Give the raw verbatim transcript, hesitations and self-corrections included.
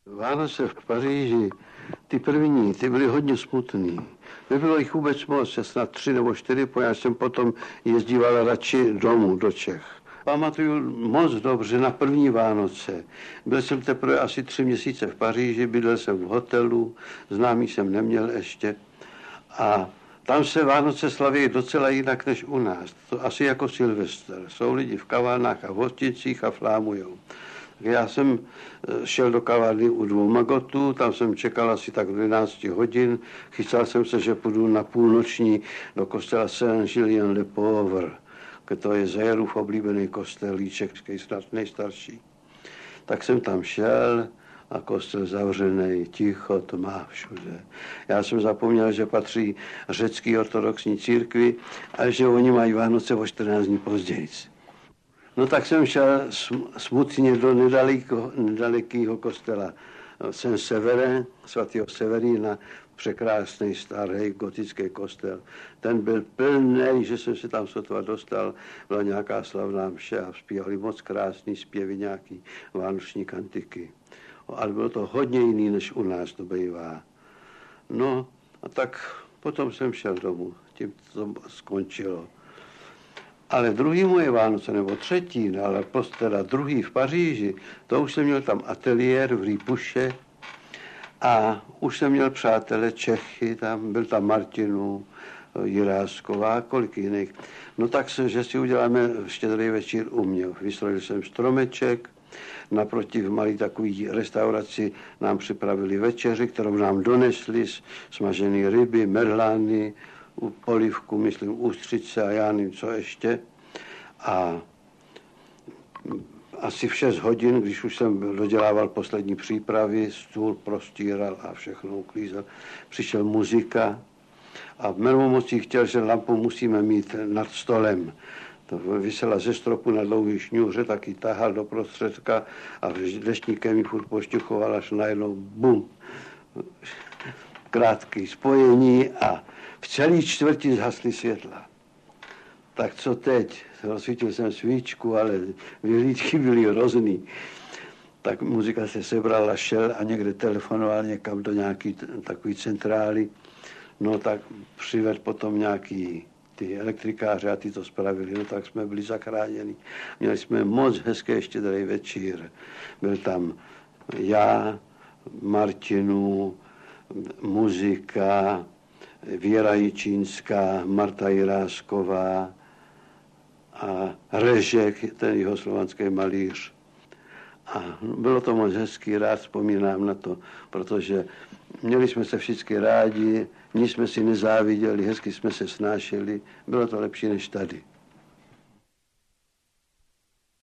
Vánoce v Paříži, ty první, ty byly hodně smutný. Nebylo jich vůbec moc, snad tři nebo čtyři, já jsem potom jezdíval radši domů do Čech. Pamatuju moc dobře na první Vánoce. Byl jsem teprve asi tři měsíce v Paříži, bydlel jsem v hotelu, známý jsem neměl ještě. A tam se Vánoce slaví docela jinak než u nás. To asi jako Silvestr. Jsou lidi v kavárnách a v hosticích a flámujou. Já jsem šel do kavárny u dvou magotů, tam jsem čekal asi tak dvanáct hodin, chystal jsem se, že půjdu na půlnoční do kostela Saint-Julien-le-Pauvre, to je Zajerův oblíbený kostelíček, snad nejstarší. Tak jsem tam šel a kostel zavřený, ticho, tma všude. Já jsem zapomněl, že patří řecký ortodoxní církvi a že oni mají Vánoce o čtrnáct dní později. No tak jsem šel smutně do nedalekého, nedalekého kostela Saint-Severin, svatého Severína, překrásný starý gotický kostel. Ten byl plný, že jsem se tam sotva dostal, byla nějaká slavná mše a zpívali moc krásný zpěvy, nějaký vánoční kantiky. Ale bylo to hodně jiný, než u nás to bývá. No a tak potom jsem šel domů, tím to skončilo. Ale druhý moje Vánoce, nebo třetí, ale prostě teda druhý v Paříži, to už jsem měl tam ateliér v Rýpuše a už jsem měl přátele Čechy, tam byl tam Martinů, Jirásková, kolik jiných. No tak se, že si uděláme štědrý večír u mě. Vystrojil jsem stromeček, naproti v malý takový restauraci nám připravili večeři, kterou nám donesli, smažené ryby, merlány, polivku, myslím, ústřice a já nevím, co ještě. A asi v šest hodin, když už jsem dodělával poslední přípravy, stůl prostíral a všechno uklízel, přišel muzika a v Mermomocí chtěl, že lampu musíme mít nad stolem. To vysela ze stropu na dlouhý šňůře, taky tahal do prostředka a deštníkem ji furt pošťuchoval, až najednou bum. Krátké spojení a v celý čtvrti zhasly světla. Tak co teď? Rozsvítil jsem svíčku, ale vyhlídky byly hrozný. Tak muzika se sebrala, šel a někde telefonoval někam do nějaký takový centrály. No tak přived potom nějaký ty elektrikáři a ty to spravili. No tak jsme byli zachráněni. Měli jsme moc hezké štědrý večír. Byl tam já, Martinů, muzika, Věra Jičínská, Marta Jirásková a Režek, ten jihoslovanský malíř. A bylo to moc hezký, rád vzpomínám na to, protože měli jsme se všichni rádi, nic jsme si nezáviděli, hezky jsme se snášeli, bylo to lepší než tady.